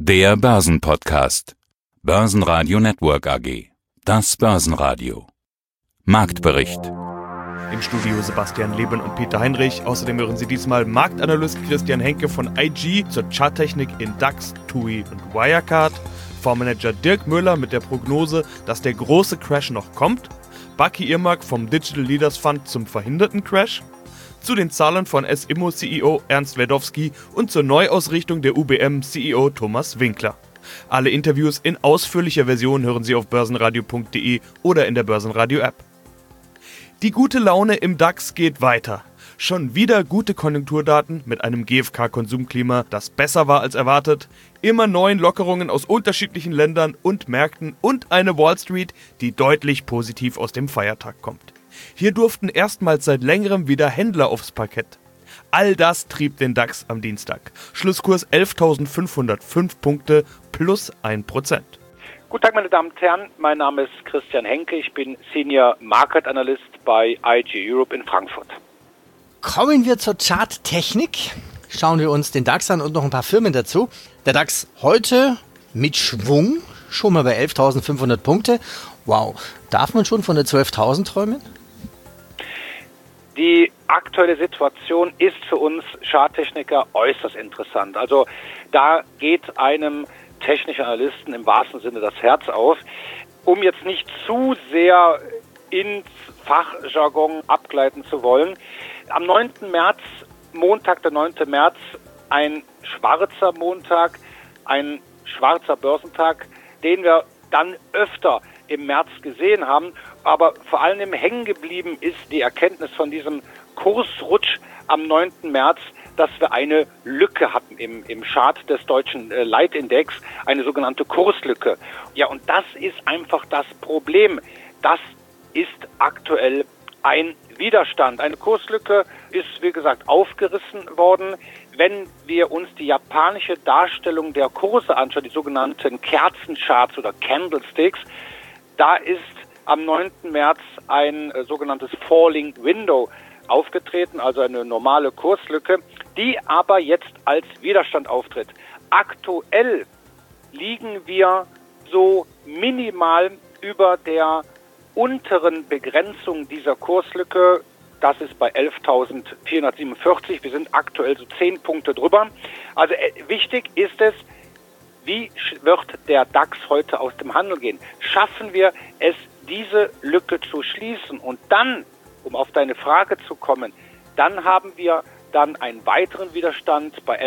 Der Börsenpodcast. Börsenradio Network AG. Das Börsenradio. Marktbericht. Im Studio Sebastian Leben und Peter Heinrich. Außerdem hören Sie diesmal Marktanalyst Christian Henke von IG zur Charttechnik in DAX, TUI und Wirecard. Fondsmanager Dirk Müller mit der Prognose, dass der große Crash noch kommt. Bucky Irmak vom Digital Leaders Fund zum verhinderten Crash. Zu den Zahlen von S-Immo-CEO Ernst Werdowski und zur Neuausrichtung der UBM-CEO Thomas Winkler. Alle Interviews in ausführlicher Version hören Sie auf börsenradio.de oder in der Börsenradio-App. Die gute Laune im DAX geht weiter. Schon wieder gute Konjunkturdaten mit einem GfK-Konsumklima, das besser war als erwartet, immer neuen Lockerungen aus unterschiedlichen Ländern und Märkten und eine Wall Street, die deutlich positiv aus dem Feiertag kommt. Hier durften erstmals seit längerem wieder Händler aufs Parkett. All das trieb den DAX am Dienstag. Schlusskurs 11.505 Punkte plus 1%. Guten Tag, meine Damen und Herren. Mein Name ist Christian Henke. Ich bin Senior Market Analyst bei IG Europe in Frankfurt. Kommen wir zur Charttechnik. Schauen wir uns den DAX an und noch ein paar Firmen dazu. Der DAX heute mit Schwung, schon mal bei 11.500 Punkte. Wow, darf man schon von der 12.000 träumen? Die aktuelle Situation ist für uns Charttechniker äußerst interessant. Also da geht einem technischen Analysten im wahrsten Sinne das Herz auf. Um jetzt nicht zu sehr ins Fachjargon abgleiten zu wollen, am 9. März, Montag, der 9. März, ein schwarzer Montag, ein schwarzer Börsentag, den wir dann öfter im März gesehen haben, aber vor allem hängen geblieben ist die Erkenntnis von diesem Kursrutsch am 9. März, dass wir eine Lücke hatten im Chart des deutschen Leitindex, eine sogenannte Kurslücke. Ja, und das ist einfach das Problem. Das ist aktuell ein Widerstand. Eine Kurslücke ist, wie gesagt, aufgerissen worden. Wenn wir uns die japanische Darstellung der Kurse anschauen, die sogenannten Kerzencharts oder Candlesticks, da ist am 9. März ein sogenanntes Falling Window aufgetreten, also eine normale Kurslücke, die aber jetzt als Widerstand auftritt. Aktuell liegen wir so minimal über der unteren Begrenzung dieser Kurslücke. Das ist bei 11.447. Wir sind aktuell so 10 Punkte drüber. Also wichtig ist es, wie wird der DAX heute aus dem Handel gehen? Schaffen wir es, diese Lücke zu schließen? Und dann, um auf deine Frage zu kommen, dann haben wir dann einen weiteren Widerstand bei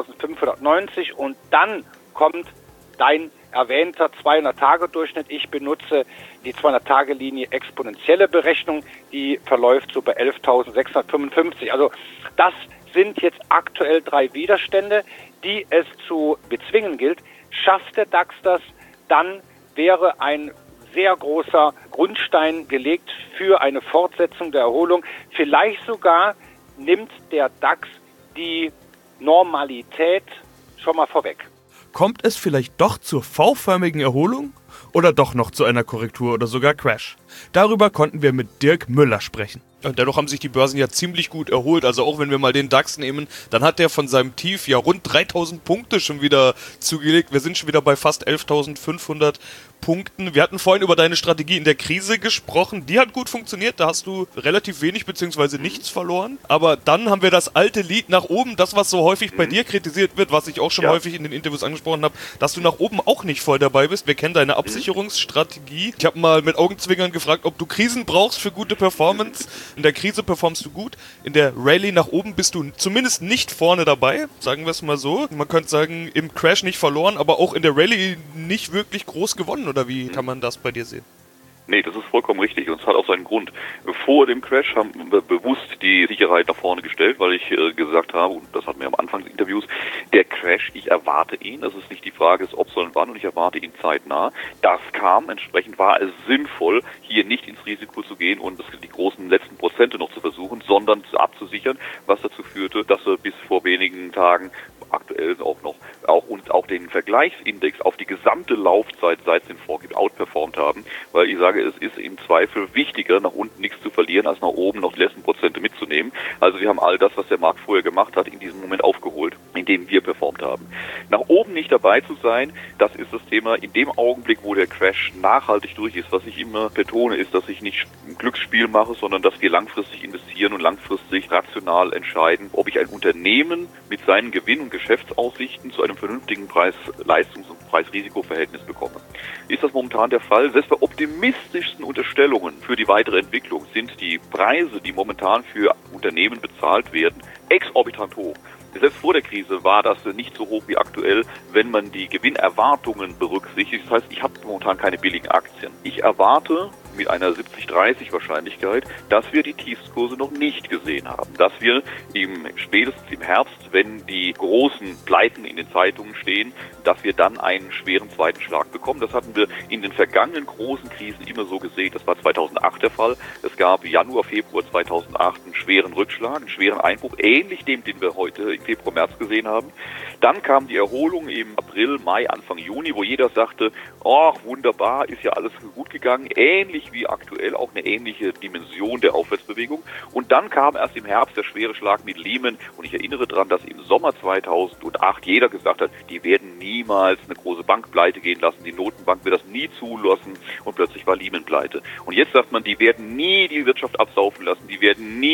11.590 und dann kommt dein erwähnter 200-Tage-Durchschnitt. Ich benutze die 200-Tage-Linie exponentielle Berechnung, die verläuft so bei 11.655. Also das sind jetzt aktuell 3 Widerstände, die es zu bezwingen gilt. Schafft der DAX das, dann wäre ein sehr großer Grundstein gelegt für eine Fortsetzung der Erholung. Vielleicht sogar nimmt der DAX die Normalität schon mal vorweg. Kommt es vielleicht doch zur V-förmigen Erholung oder doch noch zu einer Korrektur oder sogar Crash? Darüber konnten wir mit Dirk Müller sprechen. Und dennoch haben sich die Börsen ja ziemlich gut erholt. Also auch wenn wir mal den DAX nehmen, dann hat der von seinem Tief ja rund 3.000 Punkte schon wieder zugelegt. Wir sind schon wieder bei fast 11.500 Punkten. Wir hatten vorhin über deine Strategie in der Krise gesprochen. Die hat gut funktioniert. Da hast du relativ wenig bzw. nichts verloren. Aber dann haben wir das alte Lied nach oben, das was so häufig bei dir kritisiert wird, was ich auch schon häufig in den Interviews angesprochen habe, dass du nach oben auch nicht voll dabei bist. Wir kennen deine Absicherungsstrategie. Ich habe mal mit Augenzwinkern gefragt, ob du Krisen brauchst für gute Performance. In der Krise performst du gut. In der Rallye nach oben bist du zumindest nicht vorne dabei, sagen wir es mal so. Man könnte sagen, im Crash nicht verloren, aber auch in der Rallye nicht wirklich groß gewonnen. Oder wie kann man das bei dir sehen? Nee, das ist vollkommen richtig und es hat auch seinen Grund. Vor dem Crash haben wir bewusst die Sicherheit nach vorne gestellt, weil ich gesagt habe, und das hatten wir am Anfang des Interviews, der Crash, ich erwarte ihn, das ist nicht die Frage, ob, sondern wann, und ich erwarte ihn zeitnah. Das kam, entsprechend war es sinnvoll, hier nicht ins Risiko zu gehen und die großen letzten Prozente noch zu versuchen, sondern abzusichern, was dazu führte, dass wir bis vor wenigen Tagen aktuell auch noch auch den Vergleichsindex auf die gesamte Laufzeit, seit es den vorgibt, outperformt haben, weil ich sage, es ist im Zweifel wichtiger, nach unten nichts zu verlieren, als nach oben noch die letzten Prozente mitzunehmen. Also wir haben all das, was der Markt vorher gemacht hat, in diesem Moment aufgeholt, in dem wir performt haben. Nach oben nicht dabei zu sein, das ist das Thema. In dem Augenblick, wo der Crash nachhaltig durch ist, was ich immer betone, ist, dass ich nicht ein Glücksspiel mache, sondern dass wir langfristig investieren und langfristig rational entscheiden, ob ich ein Unternehmen mit seinen Gewinn- und Geschäftsaussichten zu einem vernünftigen Preis-Leistungs- und Preis-Risiko-Verhältnis bekomme. Ist das momentan der Fall? Selbst bei optimistischsten Unterstellungen für die weitere Entwicklung sind die Preise, die momentan für Unternehmen bezahlt werden, exorbitant hoch. Selbst vor der Krise war das nicht so hoch wie aktuell, wenn man die Gewinnerwartungen berücksichtigt. Das heißt, ich habe momentan keine billigen Aktien. Ich erwarte mit einer 70-30 Wahrscheinlichkeit, dass wir die Tiefskurse noch nicht gesehen haben. Dass wir spätestens im Herbst, wenn die großen Pleiten in den Zeitungen stehen, dass wir dann einen schweren zweiten Schlag bekommen. Das hatten wir in den vergangenen großen Krisen immer so gesehen. Das war 2008 der Fall. Es gab Januar, Februar 2008 einen schweren Rückschlag, einen schweren Einbruch, ähnlich dem, den wir heute im Februar, März gesehen haben. Dann kam die Erholung im April, Mai, Anfang Juni, wo jeder sagte, ach, wunderbar, ist ja alles gut gegangen, ähnlich wie aktuell, auch eine ähnliche Dimension der Aufwärtsbewegung. Und dann kam erst im Herbst der schwere Schlag mit Lehman. Und ich erinnere daran, dass im Sommer 2008 jeder gesagt hat, die werden niemals eine große Bank pleite gehen lassen, die Notenbank wird das nie zulassen. Und plötzlich war Lehman pleite. Und jetzt sagt man, die werden nie die Wirtschaft absaufen lassen, die werden nie ...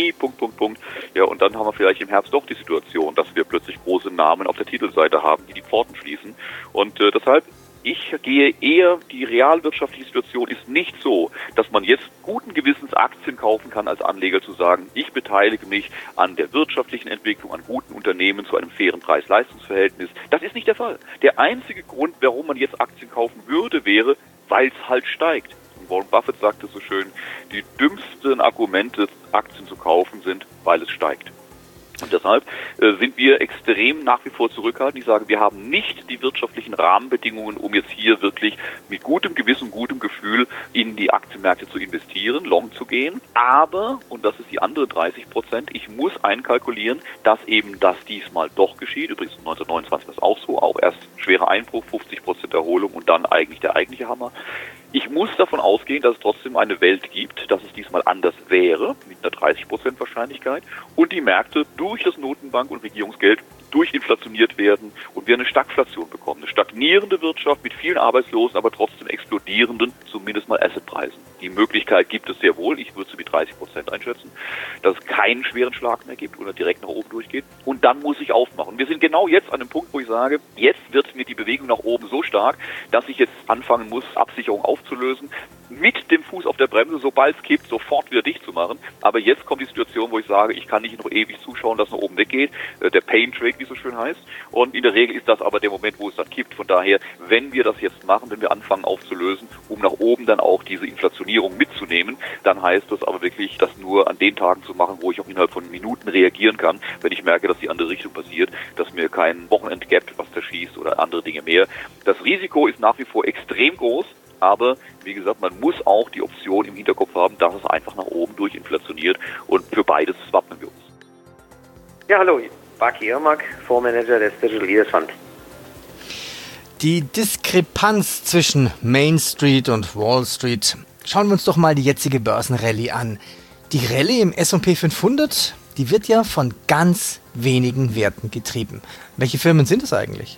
Ja, und dann haben wir vielleicht im Herbst doch die Situation, dass wir plötzlich große Namen auf der Titelseite haben, die Pforten schließen. Und deshalb, ich gehe eher, die realwirtschaftliche Situation ist nicht so, dass man jetzt guten Gewissens Aktien kaufen kann als Anleger, zu sagen, ich beteilige mich an der wirtschaftlichen Entwicklung, an guten Unternehmen zu einem fairen Preis-Leistungs-Verhältnis. Das ist nicht der Fall. Der einzige Grund, warum man jetzt Aktien kaufen würde, wäre, weil es halt steigt. Und Warren Buffett sagte so schön, die dümmsten Argumente, Aktien zu kaufen, sind, weil es steigt. Und deshalb sind wir extrem nach wie vor zurückhaltend. Ich sage, wir haben nicht die wirtschaftlichen Rahmenbedingungen, um jetzt hier wirklich mit gutem Gewissen, gutem Gefühl in die Aktienmärkte zu investieren, long zu gehen. Aber, und das ist die andere 30%, ich muss einkalkulieren, dass eben das diesmal doch geschieht. Übrigens 1929 war es auch so, auch erst schwerer Einbruch, 50% Erholung und dann eigentlich der eigentliche Hammer. Ich muss davon ausgehen, dass es trotzdem eine Welt gibt, dass es diesmal anders wäre, mit einer 30% Wahrscheinlichkeit, und die Märkte durch das Notenbank- und Regierungsgeld durchinflationiert werden und wir eine Stagflation bekommen. Eine stagnierende Wirtschaft mit vielen Arbeitslosen, aber trotzdem explodierenden, zumindest mal Assetpreisen. Die Möglichkeit gibt es sehr wohl, ich würde sie mit 30% einschätzen, dass es keinen schweren Schlag mehr gibt oder direkt nach oben durchgeht. Und dann muss ich aufmachen. Wir sind genau jetzt an dem Punkt, wo ich sage, jetzt wird mir die Bewegung nach oben so stark, dass ich jetzt anfangen muss, Absicherung aufzulösen, mit dem Fuß auf der Bremse, sobald es kippt, sofort wieder dicht zu machen. Aber jetzt kommt die Situation, wo ich sage, ich kann nicht noch ewig zuschauen, dass es nach oben weggeht. Der Pain Trade, wie es so schön heißt. Und in der Regel ist das aber der Moment, wo es dann kippt. Von daher, wenn wir das jetzt machen, wenn wir anfangen aufzulösen, um nach oben dann auch diese Inflationierung mitzunehmen, dann heißt das aber wirklich, das nur an den Tagen zu machen, wo ich auch innerhalb von Minuten reagieren kann, wenn ich merke, dass die andere Richtung passiert, dass mir kein Wochenendgap was zerschießt oder andere Dinge mehr. Das Risiko ist nach wie vor extrem groß. Aber, wie gesagt, man muss auch die Option im Hinterkopf haben, dass es einfach nach oben durchinflationiert. Und für beides wappnen wir uns. Ja, hallo, Baki Irmak, Fondsmanager des Digital Leaders Fund. Die Diskrepanz zwischen Main Street und Wall Street. Schauen wir uns doch mal die jetzige Börsenrallye an. Die Rallye im S&P 500, die wird ja von ganz wenigen Werten getrieben. Welche Firmen sind es eigentlich?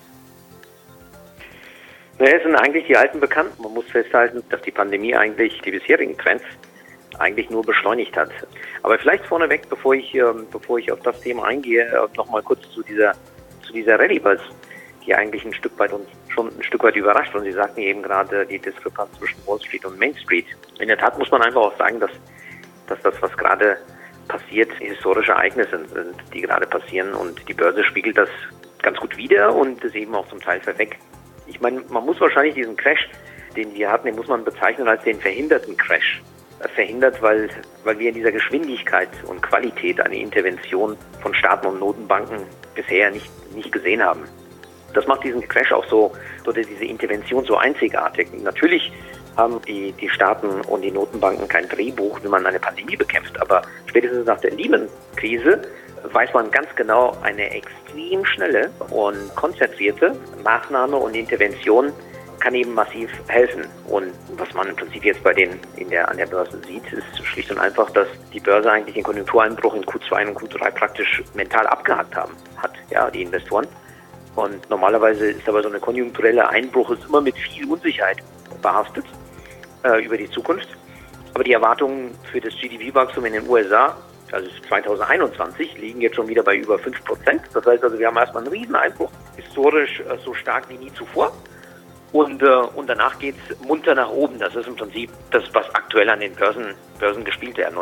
Naja, es sind eigentlich die alten Bekannten. Man muss festhalten, dass die Pandemie eigentlich die bisherigen Trends eigentlich nur beschleunigt hat. Aber vielleicht vorneweg, bevor ich auf das Thema eingehe, nochmal kurz zu dieser Rallye, weil die eigentlich ein Stück weit uns schon ein Stück weit überrascht. Und Sie sagten eben gerade die Diskrepanz zwischen Wall Street und Main Street. In der Tat muss man einfach auch sagen, dass das, was gerade passiert, historische Ereignisse sind, die gerade passieren. Und die Börse spiegelt das ganz gut wider und ist eben auch zum Teil verweckt. Ich meine, man muss wahrscheinlich diesen Crash, den wir hatten, den muss man bezeichnen als den verhinderten Crash. Verhindert, weil wir in dieser Geschwindigkeit und Qualität eine Intervention von Staaten und Notenbanken bisher nicht gesehen haben. Das macht diesen Crash auch so, oder diese Intervention so einzigartig. Natürlich haben die Staaten und die Notenbanken kein Drehbuch, wie man eine Pandemie bekämpft, aber spätestens nach der Lehman-Krise weiß man ganz genau, eine extrem schnelle und konzentrierte Maßnahme und Intervention kann eben massiv helfen. Und was man im Prinzip jetzt an der Börse sieht, ist schlicht und einfach, dass die Börse eigentlich den Konjunktureinbruch in Q2 und Q3 praktisch mental abgehakt hat, die Investoren. Und normalerweise ist aber so eine konjunkturelle Einbruch ist immer mit viel Unsicherheit behaftet über die Zukunft. Aber die Erwartungen für das GDP-Wachstum in den USA, also 2021, liegen jetzt schon wieder bei über 5%. Das heißt also, wir haben erstmal einen riesen Einbruch, historisch so stark wie nie zuvor. Und danach geht's munter nach oben. Das ist im Prinzip das, was aktuell an den Börsen gespielt werden.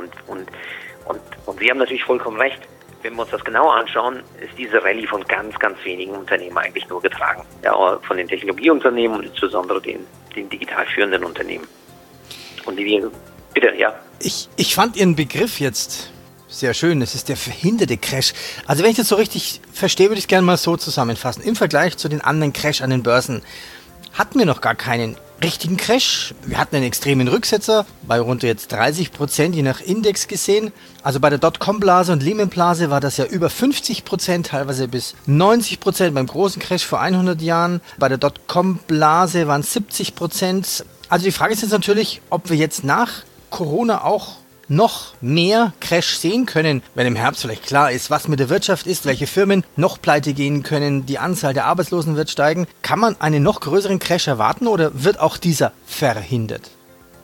Und wir haben natürlich vollkommen recht. Wenn wir uns das genauer anschauen, ist diese Rallye von ganz, ganz wenigen Unternehmen eigentlich nur getragen. Ja, von den Technologieunternehmen und insbesondere den digital führenden Unternehmen. Und bitte, ja. Ich fand Ihren Begriff jetzt sehr schön. Es ist der verhinderte Crash. Also wenn ich das so richtig verstehe, würde ich es gerne mal so zusammenfassen. Im Vergleich zu den anderen Crash an den Börsen hatten wir noch gar keinen richtigen Crash. Wir hatten einen extremen Rücksetzer bei rund jetzt 30%, je nach Index gesehen. Also bei der Dotcom-Blase und Lehman-Blase war das ja über 50%, teilweise bis 90% beim großen Crash vor 100 Jahren. Bei der Dotcom-Blase waren es 70%. Also die Frage ist jetzt natürlich, ob wir jetzt nach Corona auch noch mehr Crash sehen können, wenn im Herbst vielleicht klar ist, was mit der Wirtschaft ist, welche Firmen noch pleite gehen können, die Anzahl der Arbeitslosen wird steigen. Kann man einen noch größeren Crash erwarten oder wird auch dieser verhindert?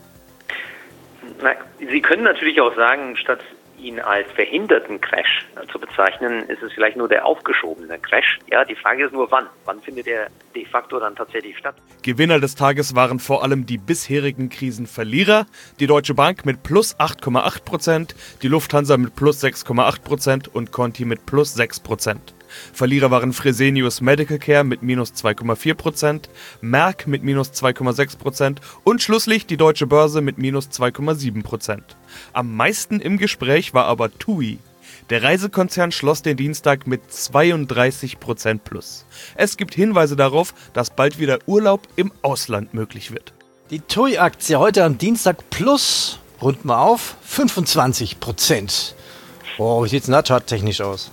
Na, Sie können natürlich auch sagen, statt ihn als verhinderten Crash zu bezeichnen, ist es vielleicht nur der aufgeschobene Crash. Ja, die Frage ist nur wann. Wann findet der de facto dann tatsächlich statt? Gewinner des Tages waren vor allem die bisherigen Krisenverlierer. Die Deutsche Bank mit plus 8,8%, die Lufthansa mit plus 6,8% und Conti mit plus 6%. Verlierer waren Fresenius Medical Care mit minus 2,4%, Merck mit minus 2,6% und schlusslich die Deutsche Börse mit minus 2,7%. Am meisten im Gespräch war aber TUI. Der Reisekonzern schloss den Dienstag mit 32% plus. Es gibt Hinweise darauf, dass bald wieder Urlaub im Ausland möglich wird. Die TUI-Aktie heute am Dienstag plus, runden wir auf, 25%. Oh, wie sieht es denn da charttechnisch aus?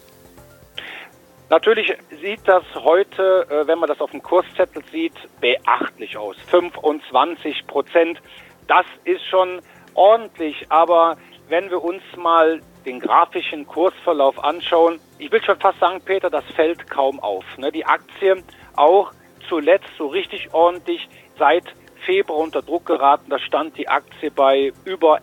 Natürlich sieht das heute, wenn man das auf dem Kurszettel sieht, beachtlich aus. 25%, das ist schon ordentlich. Aber wenn wir uns mal den grafischen Kursverlauf anschauen, ich will schon fast sagen, Peter, das fällt kaum auf. Die Aktie auch zuletzt so richtig ordentlich seit Februar unter Druck geraten. Da stand die Aktie bei über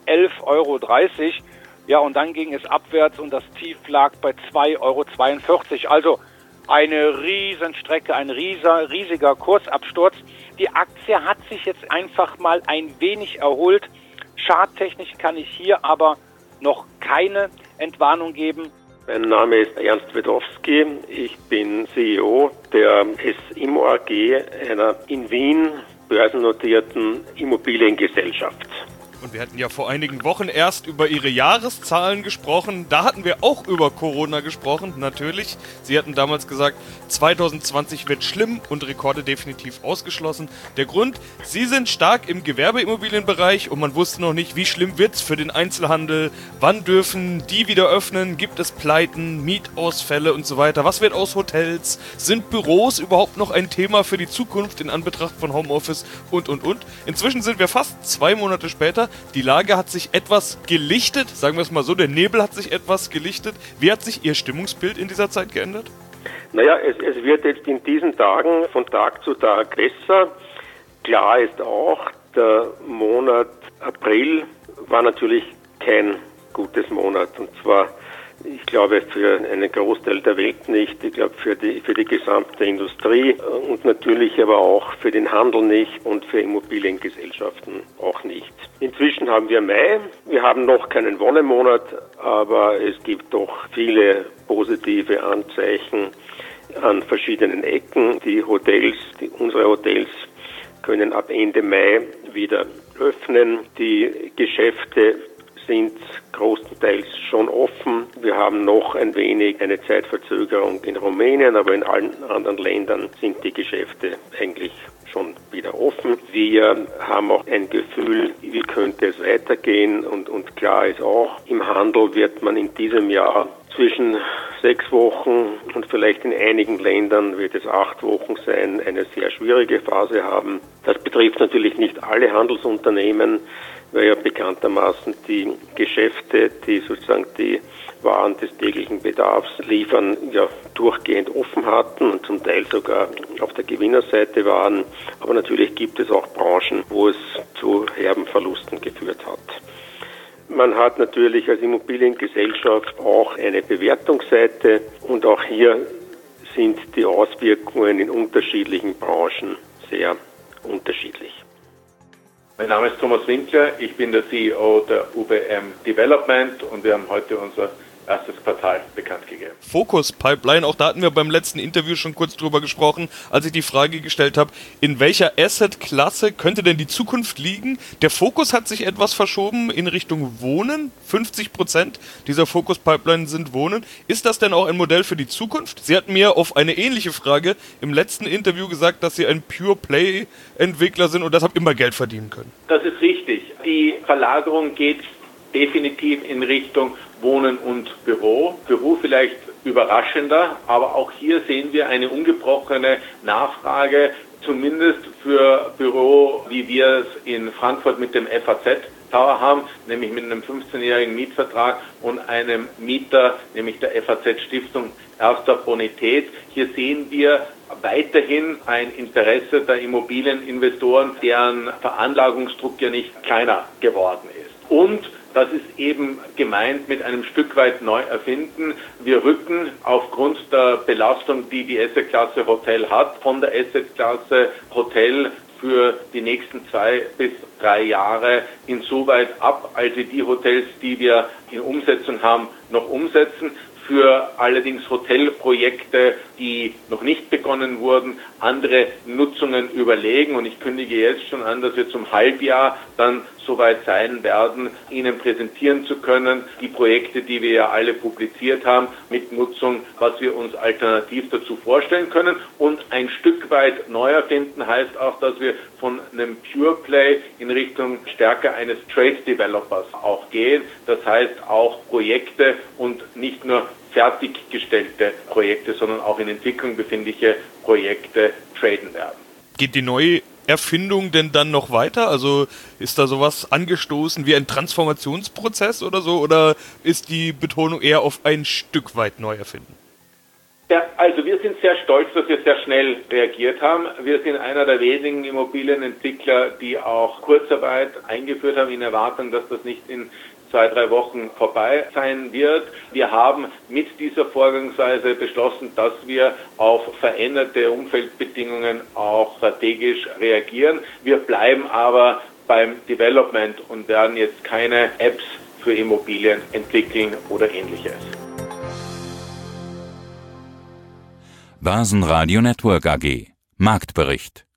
11,30 €. Ja, und dann ging es abwärts und das Tief lag bei 2,42 €. Also eine Riesenstrecke, ein riesiger Kursabsturz. Die Aktie hat sich jetzt einfach mal ein wenig erholt. Charttechnisch kann ich hier aber noch keine Entwarnung geben. Mein Name ist Ernst Wedowski. Ich bin CEO der S-Immo AG, einer in Wien börsennotierten Immobiliengesellschaft. Und wir hatten ja vor einigen Wochen erst über Ihre Jahreszahlen gesprochen. Da hatten wir auch über Corona gesprochen, natürlich. Sie hatten damals gesagt, 2020 wird schlimm und Rekorde definitiv ausgeschlossen. Der Grund, Sie sind stark im Gewerbeimmobilienbereich und man wusste noch nicht, wie schlimm wird's für den Einzelhandel. Wann dürfen die wieder öffnen? Gibt es Pleiten, Mietausfälle und so weiter? Was wird aus Hotels? Sind Büros überhaupt noch ein Thema für die Zukunft in Anbetracht von Homeoffice und? Inzwischen sind wir fast 2 Monate später. Die Lage hat sich etwas gelichtet, sagen wir es mal so, der Nebel hat sich etwas gelichtet. Wie hat sich Ihr Stimmungsbild in dieser Zeit geändert? Naja, es wird jetzt in diesen Tagen von Tag zu Tag besser. Klar ist auch, der Monat April war natürlich kein gutes Monat. Und zwar, ich glaube, für einen Großteil der Welt nicht. Ich glaube, für die gesamte Industrie und natürlich aber auch für den Handel nicht und für Immobiliengesellschaften auch nicht. Inzwischen haben wir Mai. Wir haben noch keinen Wonnemonat, aber es gibt doch viele positive Anzeichen an verschiedenen Ecken. Unsere Hotels können ab Ende Mai wieder öffnen. Die Geschäfte sind großenteils schon offen. Wir haben noch ein wenig eine Zeitverzögerung in Rumänien, aber in allen anderen Ländern sind die Geschäfte eigentlich schon wieder offen. Wir haben auch ein Gefühl, wie könnte es weitergehen und klar ist auch, im Handel wird man in diesem Jahr zwischen 6 Wochen und vielleicht in einigen Ländern wird es 8 Wochen sein, eine sehr schwierige Phase haben. Das betrifft natürlich nicht alle Handelsunternehmen, weil ja bekanntermaßen die Geschäfte, die sozusagen die Waren des täglichen Bedarfs liefern, ja durchgehend offen hatten und zum Teil sogar auf der Gewinnerseite waren. Aber natürlich gibt es auch Branchen, wo es zu herben Verlusten geführt hat. Man hat natürlich als Immobiliengesellschaft auch eine Bewertungsseite und auch hier sind die Auswirkungen in unterschiedlichen Branchen sehr unterschiedlich. Mein Name ist Thomas Winkler, ich bin der CEO der UBM Development und wir haben heute unser erstes Quartal bekannt gegeben. Focus Pipeline, auch da hatten wir beim letzten Interview schon kurz drüber gesprochen, als ich die Frage gestellt habe, in welcher Asset-Klasse könnte denn die Zukunft liegen? Der Fokus hat sich etwas verschoben in Richtung Wohnen. 50% dieser Focus Pipeline sind Wohnen. Ist das denn auch ein Modell für die Zukunft? Sie hatten mir auf eine ähnliche Frage im letzten Interview gesagt, dass Sie ein Pure-Play-Entwickler sind und deshalb immer Geld verdienen können. Das ist richtig. Die Verlagerung geht definitiv in Richtung Wohnen und Büro. Büro vielleicht überraschender, aber auch hier sehen wir eine ungebrochene Nachfrage, zumindest für Büro, wie wir es in Frankfurt mit dem FAZ Tower haben, nämlich mit einem 15-jährigen Mietvertrag und einem Mieter, nämlich der FAZ Stiftung Erster Bonität. Hier sehen wir weiterhin ein Interesse der Immobilieninvestoren, deren Veranlagungsdruck ja nicht kleiner geworden ist. Und das ist eben gemeint mit einem Stück weit Neuerfinden. Wir rücken aufgrund der Belastung, die die Assetklasse Hotel hat, von der Assetklasse Hotel für die nächsten 2 bis 3 Jahre insoweit ab, als wir die Hotels, die wir in Umsetzung haben, noch umsetzen. Für allerdings Hotelprojekte, die noch nicht begonnen wurden, andere Nutzungen überlegen. Und ich kündige jetzt schon an, dass wir zum Halbjahr dann soweit sein werden, Ihnen präsentieren zu können, die Projekte, die wir ja alle publiziert haben, mit Nutzung, was wir uns alternativ dazu vorstellen können. Und ein Stück weit neu erfinden heißt auch, dass wir von einem Pure Play in Richtung stärker eines Trade Developers auch gehen. Das heißt auch Projekte und nicht nur fertiggestellte Projekte, sondern auch in Entwicklung befindliche Projekte traden werden. Geht die Neuerfindung denn dann noch weiter? Also ist da sowas angestoßen wie ein Transformationsprozess oder so? Oder ist die Betonung eher auf ein Stück weit Neuerfinden? Ja, also wir sind sehr stolz, dass wir sehr schnell reagiert haben. Wir sind einer der wenigen Immobilienentwickler, die auch Kurzarbeit eingeführt haben, in Erwartung, dass das nicht in 2-3 Wochen vorbei sein wird. Wir haben mit dieser Vorgangsweise beschlossen, dass wir auf veränderte Umfeldbedingungen auch strategisch reagieren. Wir bleiben aber beim Development und werden jetzt keine Apps für Immobilien entwickeln oder Ähnliches. Börsenradio Network AG. Marktbericht.